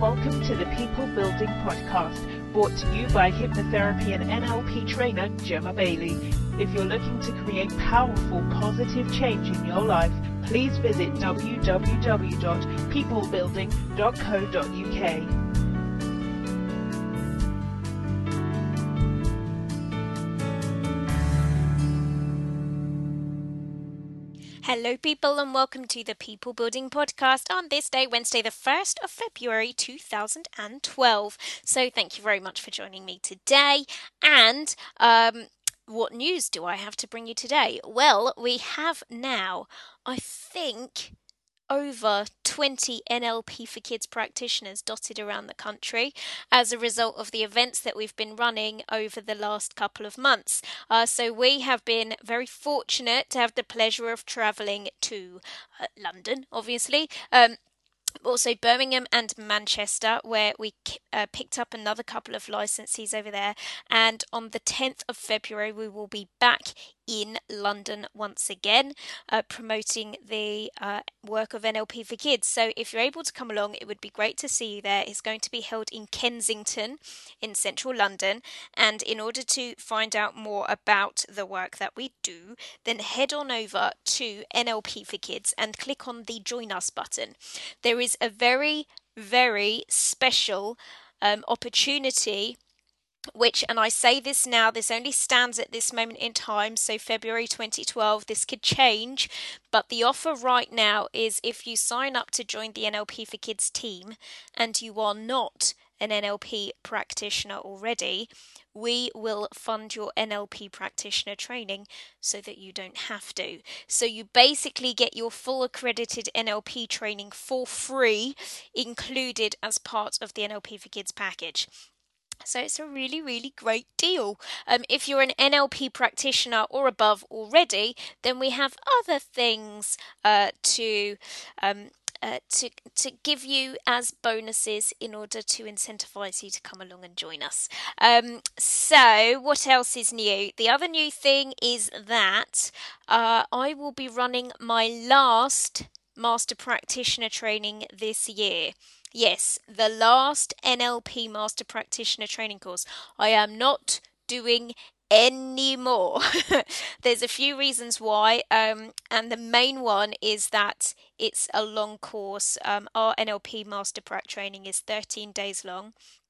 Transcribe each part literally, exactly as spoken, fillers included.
welcome to the People Building Podcast, brought to you by hypnotherapy and N L P trainer Gemma Bailey. If you're looking to create powerful, positive change in your life, please visit w w w dot people building dot co dot u k. Hello people and welcome to the People Building Podcast on this day, Wednesday the first of February two thousand twelve. So thank you very much for joining me today. And um, what news do I have to bring you today? Well, we have now, I think, over twenty N L P for Kids practitioners dotted around the country as a result of the events that we've been running over the last couple of months. Uh, so we have been very fortunate to have the pleasure of travelling to uh, London, obviously, um, also Birmingham and Manchester, where we uh, picked up another couple of licenses over there. And on the tenth of February, we will be back in London once again, uh, promoting the uh, work of N L P for Kids. So if you're able to come along, it would be great to see you there. It's going to be held in Kensington in central London. And in order to find out more about the work that we do, then head on over to N L P for Kids and click on the Join Us button. There is a very, very special um, opportunity which, and I say this now, this only stands at this moment in time, so February twenty twelve, this could change, but the offer right now is if you sign up to join the N L P for Kids team and you are not an N L P practitioner already, we will fund your N L P practitioner training so that you don't have to. So you basically get your full accredited N L P training for free, included as part of the N L P for Kids package. So it's a really, really great deal. Um, if you're an N L P practitioner or above already, then we have other things uh, to um, uh, to to give you as bonuses in order to incentivize you to come along and join us. Um, so what else is new? The other new thing is that uh, I will be running my last Master Practitioner training this year. Yes, the last N L P Master Practitioner training course. I am not doing any more. There's a few reasons why, um, and the main one is that it's a long course. Um, our N L P Master Prac training is thirteen days long,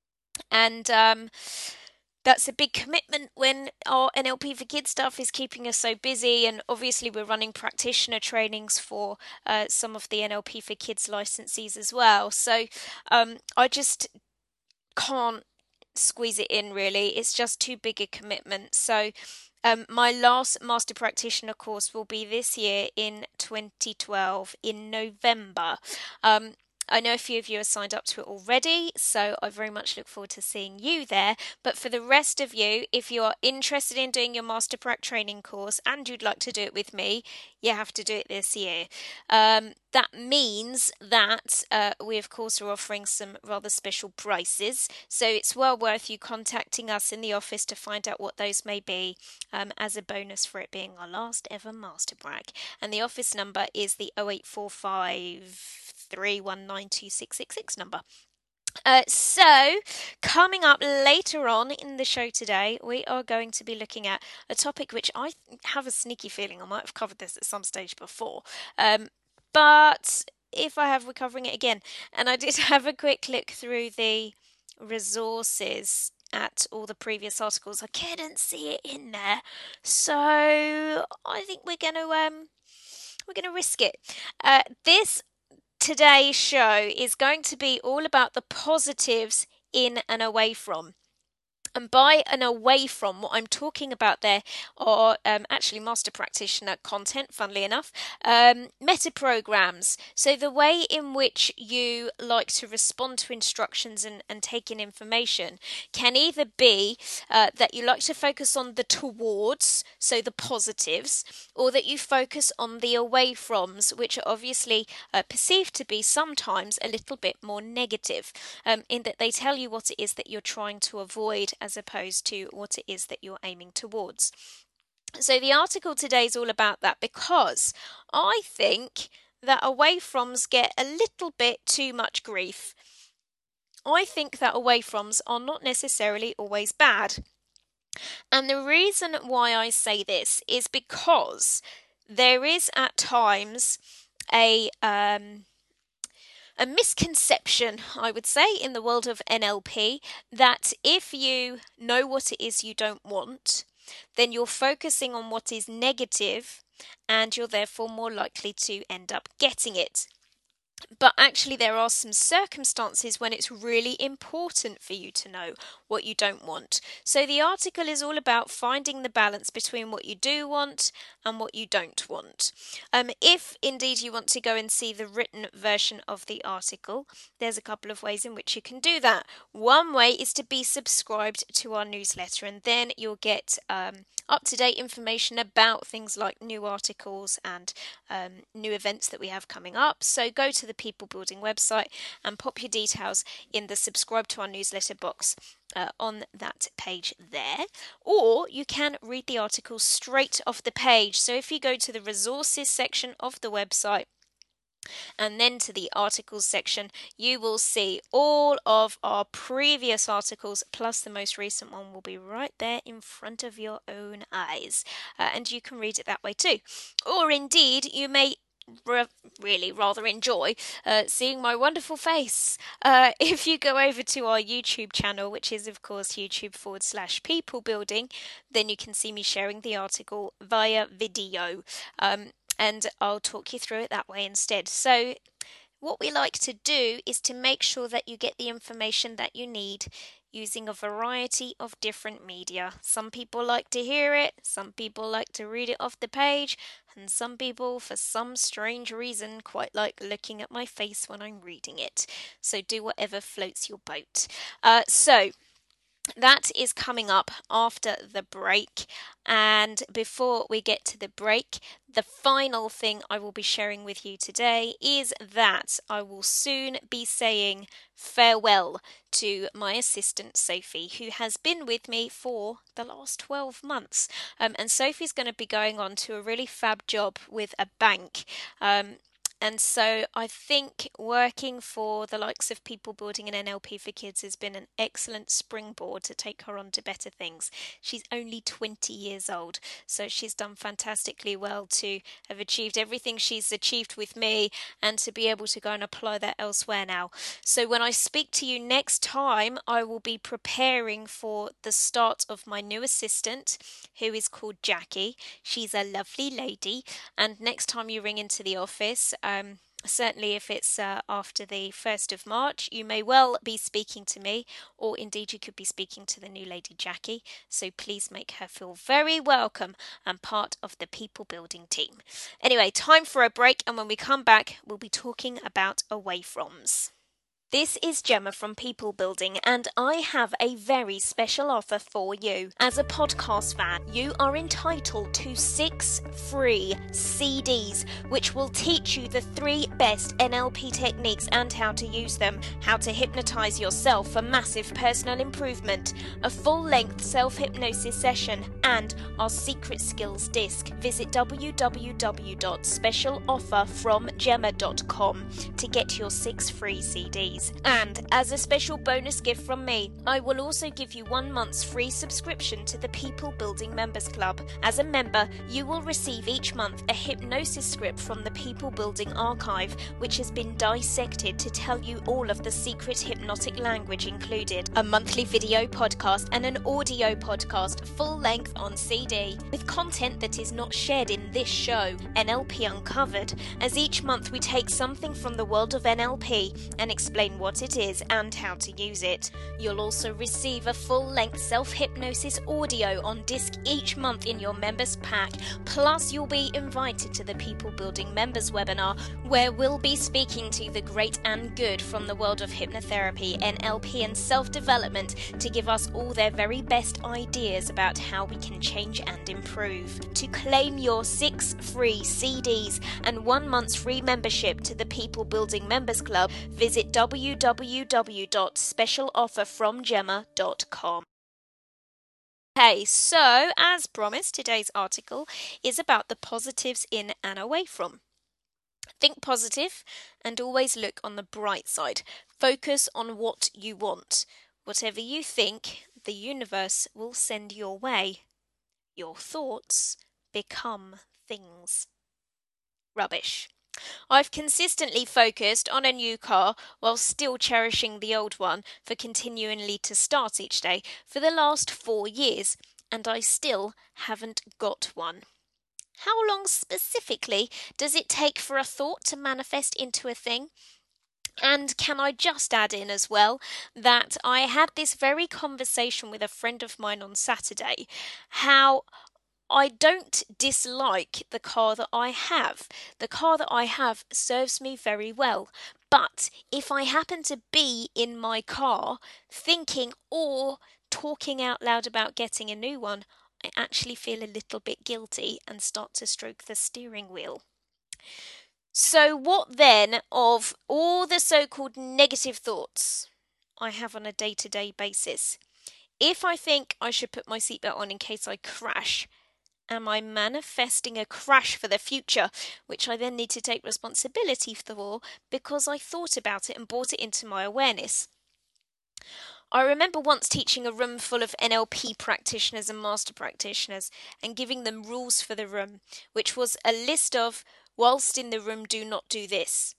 and um, that's a big commitment when our N L P for Kids stuff is keeping us so busy, and obviously we're running practitioner trainings for uh, some of the N L P for Kids licensees as well. So um, I just can't squeeze it in really. It's just too big a commitment. So um, my last Master Practitioner course will be this year in twenty twelve in November. Um, I know a few of you are signed up to it already, so I very much look forward to seeing you there. But for the rest of you, if you are interested in doing your Master Prac training course and you'd like to do it with me, you have to do it this year. Um, that means that uh, we, of course, are offering some rather special prices. So it's well worth you contacting us in the office to find out what those may be um, as a bonus for it being our last ever Master Prac. And the office number is the oh eight four five three one nine two six six six number. Uh, so, coming up later on in the show today, we are going to be looking at a topic which I have a sneaky feeling I might have covered this at some stage before. Um, but if I have, we're covering it again. And I did have a quick look through the resources at all the previous articles. I couldn't see it in there. So, I think we're going to um, we're going to risk it. Uh, this Today's show is going to be all about the positives in and away from. And by and away from, what I'm talking about there are um, actually Master Practitioner content, funnily enough, um, meta programs. So the way in which you like to respond to instructions and, and take in information can either be uh, that you like to focus on the towards, so the positives, or that you focus on the away froms, which are obviously uh, perceived to be sometimes a little bit more negative, um, in that they tell you what it is that you're trying to avoid as opposed to what it is that you're aiming towards. So the article today is all about that, because I think that away froms get a little bit too much grief. I think that away froms are not necessarily always bad. And the reason why I say this is because there is at times a um, a misconception, I would say, in the world of N L P that if you know what it is you don't want, then you're focusing on what is negative and you're therefore more likely to end up getting it. But actually, there are some circumstances when it's really important for you to know what you don't want. So the article is all about finding the balance between what you do want and what you don't want. Um, if indeed you want to go and see the written version of the article, there's a couple of ways in which you can do that. One way is to be subscribed to our newsletter, and then you'll get um, up-to-date information about things like new articles and um, new events that we have coming up. So go to the People Building website and pop your details in the subscribe to our newsletter box uh, on that page there. Or you can read the article straight off the page. So if you go to the resources section of the website and then to the articles section, you will see all of our previous articles, plus the most recent one will be right there in front of your own eyes. Uh, and you can read it that way too. Or indeed, you may Re- really rather enjoy uh, seeing my wonderful face uh, if you go over to our YouTube channel, which is of course YouTube forward slash people building. Then you can see me sharing the article via video, um, and I'll talk you through it that way instead. So what we like to do is to make sure that you get the information that you need using a variety of different media. Some people like to hear it, some people like to read it off the page, and some people, for some strange reason, quite like looking at my face when I'm reading it. So do whatever floats your boat. Uh, so that is coming up after the break. And before we get to the break, the final thing I will be sharing with you today is that I will soon be saying farewell to my assistant Sophie, who has been with me for the last twelve months. Um, and Sophie's going to be going on to a really fab job with a bank. Um, And so I think working for the likes of People Building and N L P for Kids has been an excellent springboard to take her on to better things. She's only twenty years old, so she's done fantastically well to have achieved everything she's achieved with me and to be able to go and apply that elsewhere now. So when I speak to you next time, I will be preparing for the start of my new assistant, who is called Jackie. She's a lovely lady, and next time you ring into the office, Um, certainly if it's uh, after the first of March, you may well be speaking to me, or indeed you could be speaking to the new lady Jackie, so please make her feel very welcome and part of the People Building team. Anyway, time for a break, and when we come back, we'll be talking about away froms. This is Gemma from People Building, and I have a very special offer for you. As a podcast fan, you are entitled to six free C Ds, which will teach you the three best N L P techniques and how to use them, how to hypnotize yourself for massive personal improvement, a full-length self-hypnosis session, and our secret skills disc. Visit w w w dot special offer from gemma dot com to get your six free C Ds. And as a special bonus gift from me, I will also give you one month's free subscription to the People Building Members Club. As a member, you will receive each month a hypnosis script from the People Building archive, which has been dissected to tell you all of the secret hypnotic language included, a monthly video podcast and an audio podcast full length on C D, with content that is not shared in this show, N L P Uncovered, as each month we take something from the world of N L P and explain what it is and how to use it. You'll also receive a full-length self-hypnosis audio on disc each month in your members pack, plus you'll be invited to the People Building Members webinar, where we'll be speaking to the great and good from the world of hypnotherapy, N L P and self-development to give us all their very best ideas about how we can change and improve. To claim your six free C Ds and one month's free membership to the People Building Members Club, visit w w w dot special offer from gemma dot com. Okay, so as promised, today's article is about the positives in and away from. Think positive and always look on the bright side. Focus on what you want. Whatever you think, the universe will send your way. Your thoughts become things. Rubbish. I've consistently focused on a new car while still cherishing the old one for continually to start each day for the last four years, and I still haven't got one. How long specifically does it take for a thought to manifest into a thing? And can I just add in as well that I had this very conversation with a friend of mine on Saturday, how I don't dislike the car that I have. The car that I have serves me very well. But if I happen to be in my car thinking or talking out loud about getting a new one, I actually feel a little bit guilty and start to stroke the steering wheel. So what then of all the so-called negative thoughts I have on a day-to-day basis? If I think I should put my seatbelt on in case I crash, am I manifesting a crash for the future, which I then need to take responsibility for because I thought about it and brought it into my awareness? I remember once teaching a room full of N L P practitioners and master practitioners and giving them rules for the room, which was a list of, whilst in the room, do not do this.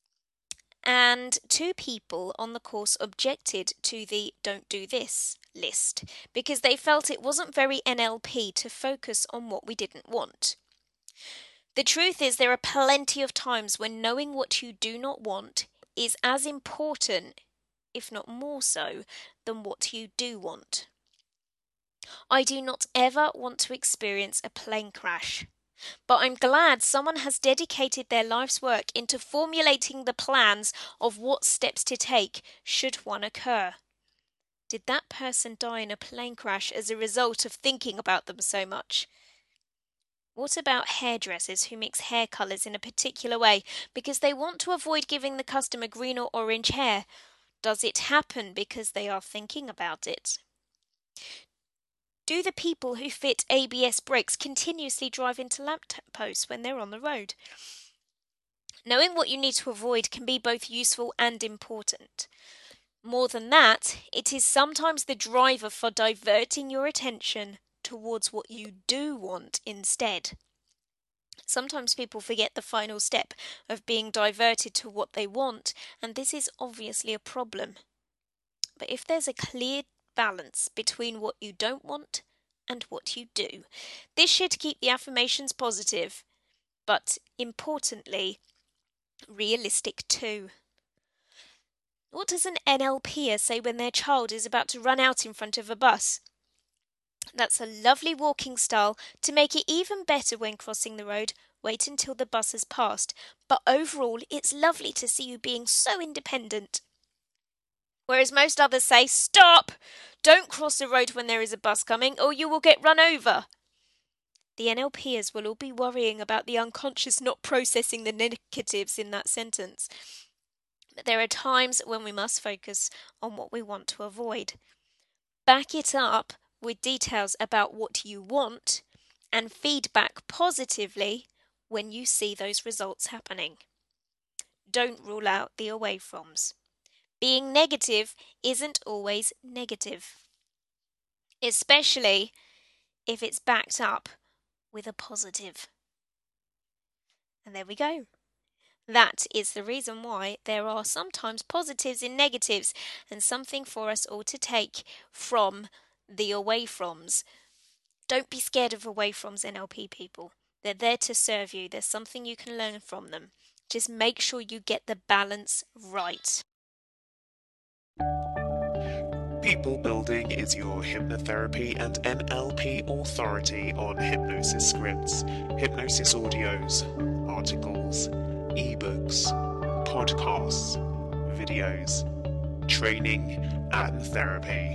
And two people on the course objected to the don't do this list because they felt it wasn't very N L P to focus on what we didn't want. The truth is there are plenty of times when knowing what you do not want is as important, if not more so, than what you do want. I do not ever want to experience a plane crash. But I'm glad someone has dedicated their life's work into formulating the plans of what steps to take should one occur. Did that person die in a plane crash as a result of thinking about them so much? What about hairdressers who mix hair colours in a particular way because they want to avoid giving the customer green or orange hair? Does it happen because they are thinking about it? Do the people who fit A B S brakes continuously drive into lampposts when they're on the road? Knowing what you need to avoid can be both useful and important. More than that, it is sometimes the driver for diverting your attention towards what you do want instead. Sometimes people forget the final step of being diverted to what they want, and this is obviously a problem. But if there's a clear balance between what you don't want and what you do, this should keep the affirmations positive, but importantly, realistic too. What does an N L P er say when their child is about to run out in front of a bus? That's a lovely walking style. To make it even better when crossing the road, wait until the bus has passed. But overall, it's lovely to see you being so independent. Whereas most others say, stop! Don't cross the road when there is a bus coming or you will get run over. The N L P ers will all be worrying about the unconscious not processing the negatives in that sentence. But there are times when we must focus on what we want to avoid. Back it up with details about what you want and feedback positively when you see those results happening. Don't rule out the away froms. Being negative isn't always negative, especially if it's backed up with a positive. And there we go. That is the reason why there are sometimes positives in negatives and something for us all to take from the away froms. Don't be scared of away froms, N L P people. They're there to serve you. There's something you can learn from them. Just make sure you get the balance right. People Building is your hypnotherapy and N L P authority on hypnosis scripts, hypnosis audios, articles, ebooks, podcasts, videos, training, and therapy.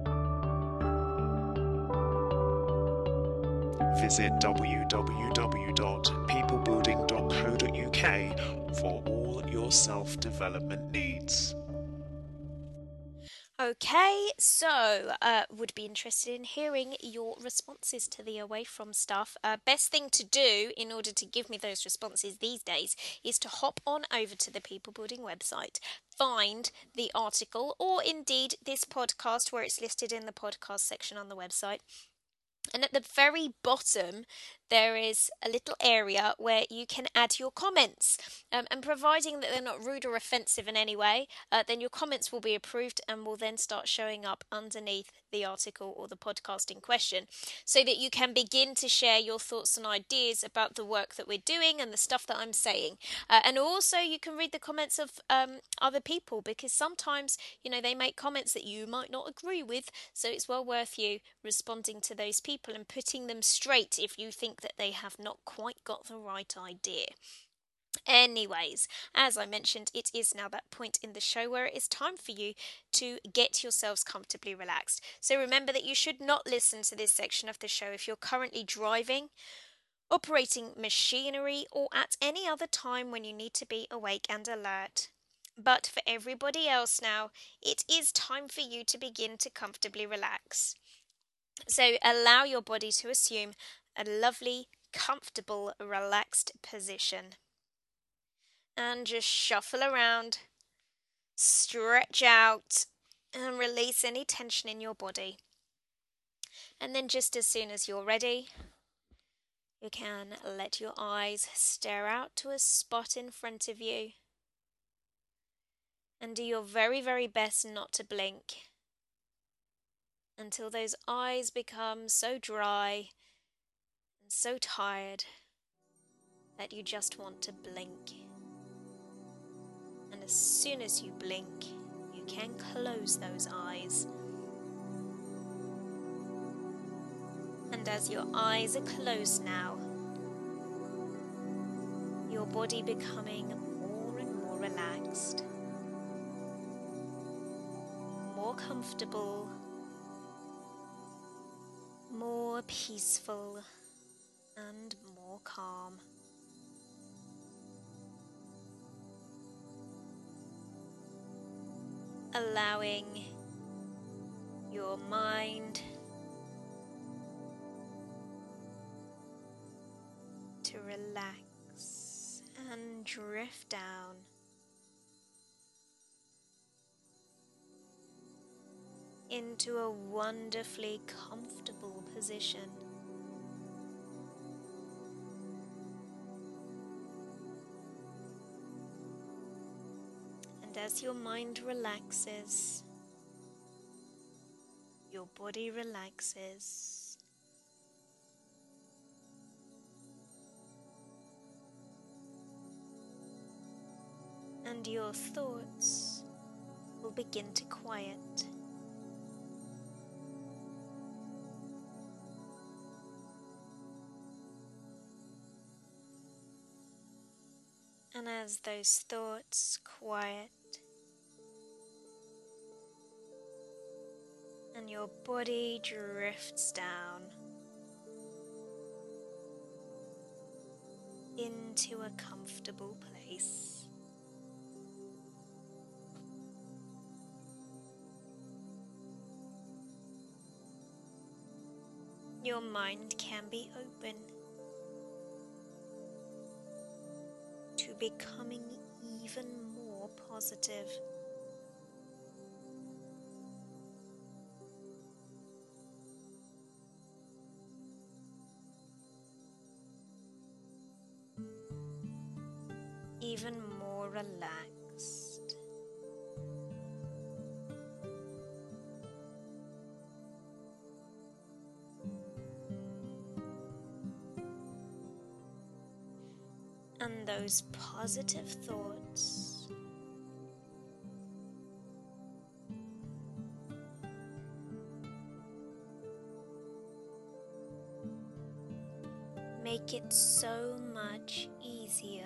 Visit w w w dot people building dot co dot u k for all your self-development needs. Okay, so uh, would be interested in hearing your responses to the away from stuff. Uh, best thing to do in order to give me those responses these days is to hop on over to the People Building website, find the article, or indeed this podcast where it's listed in the podcast section on the website. And at the very bottom, there is a little area where you can add your comments. Um, and providing that they're not rude or offensive in any way, uh, then your comments will be approved and will then start showing up underneath the article or the podcast in question, so that you can begin to share your thoughts and ideas about the work that we're doing and the stuff that I'm saying. Uh, and also you can read the comments of um, other people, because sometimes, you know, they make comments that you might not agree with, so it's well worth you responding to those people and putting them straight if you think that they have not quite got the right idea. Anyways, as I mentioned, it is now that point in the show where it is time for you to get yourselves comfortably relaxed. So remember that you should not listen to this section of the show if you're currently driving, operating machinery, or at any other time when you need to be awake and alert. But for everybody else now, it is time for you to begin to comfortably relax. So allow your body to assume a lovely, comfortable, relaxed position. And just shuffle around, stretch out, and release any tension in your body. And then just as soon as you're ready, you can let your eyes stare out to a spot in front of you. And do your very, very best not to blink until those eyes become so dry and so tired that you just want to blink. And as soon as you blink, you can close those eyes. And as your eyes are closed now, your body becoming more and more relaxed, more comfortable, more peaceful, and more calm. Allowing your mind to relax and drift down into a wonderfully comfortable position. And as your mind relaxes, your body relaxes. And your thoughts will begin to quiet. And as those thoughts quiet, and your body drifts down into a comfortable place, your mind can be open to becoming even more positive. Even more relaxed. And those positive thoughts make it so much easier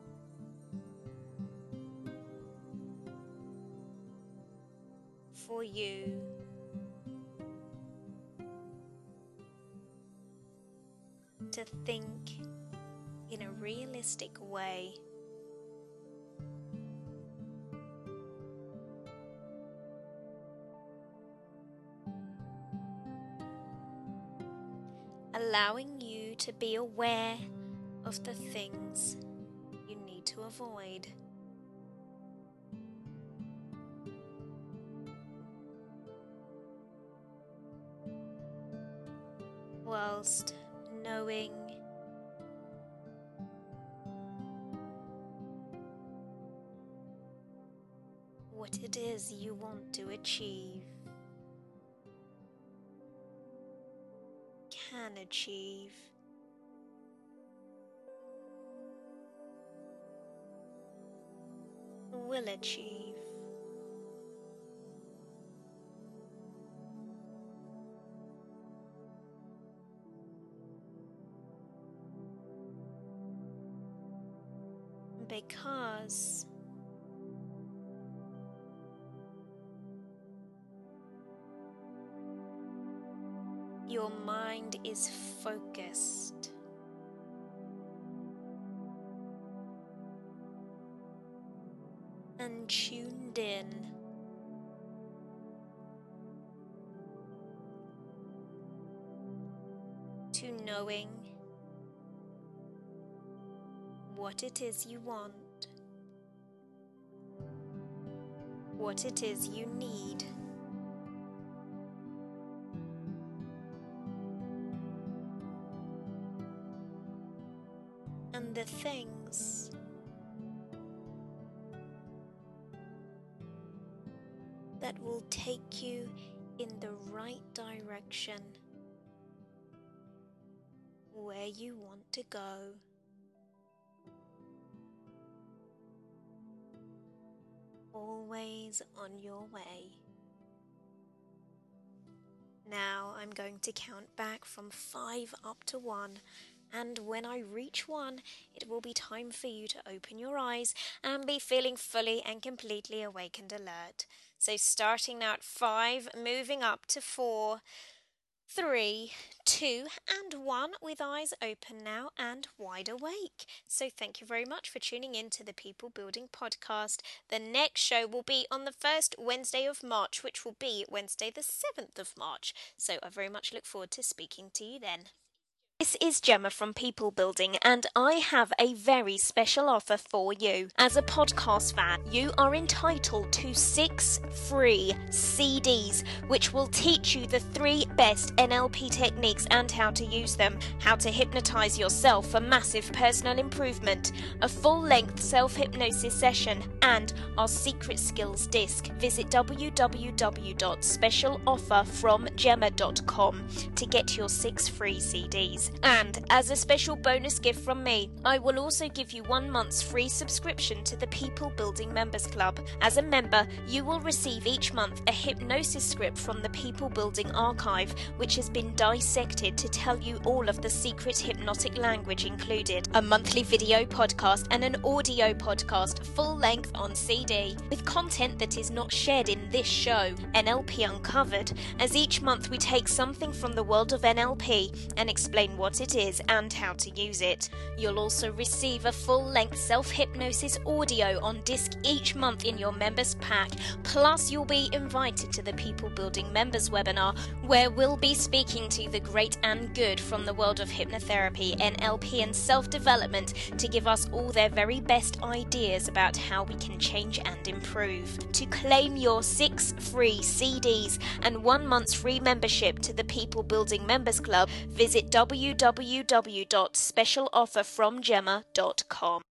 for you to think in a realistic way. allowing you to be aware of the things you need to avoid. Whilst knowing what it is you want to achieve, can achieve, will achieve. Because your mind is focused and tuned in to knowing what it is you want, what it is you need, and the things that will take you in the right direction where you want to go. Always on your way. Now I'm going to count back from five up to one, and when I reach one, it will be time for you to open your eyes and be feeling fully and completely awake and alert. So starting now at five, moving up to four, three, two, and one, with eyes open now and wide awake. So thank you very much for tuning in to the People Building Podcast. The next show will be on the first Wednesday of March, which will be Wednesday the seventh of March. So I very much look forward to speaking to you then. This is Gemma from People Building, and I have a very special offer for you. As a podcast fan, you are entitled to six free C Ds, which will teach you the three best N L P techniques and how to use them, how to hypnotize yourself for massive personal improvement, a full-length self-hypnosis session, and our secret skills disc. Visit w w w dot special offer from gemma dot com to get your six free C Ds. And as a special bonus gift from me, I will also give you one month's free subscription to the People Building Members Club. As a member, you will receive each month a hypnosis script from the People Building archive, which has been dissected to tell you all of the secret hypnotic language included, a monthly video podcast and an audio podcast full length on C D, with content that is not shared in this show, N L P Uncovered, as each month we take something from the world of N L P and explain what it is and how to use it. You'll also receive a full-length self-hypnosis audio on disc each month in your members pack, plus you'll be invited to the People Building Members webinar, where we'll be speaking to the great and good from the world of hypnotherapy, N L P and self-development to give us all their very best ideas about how we can change and improve. To claim your six free C Ds and one month's free membership to the People Building Members Club, visit w w w dot special offer from gemma dot com.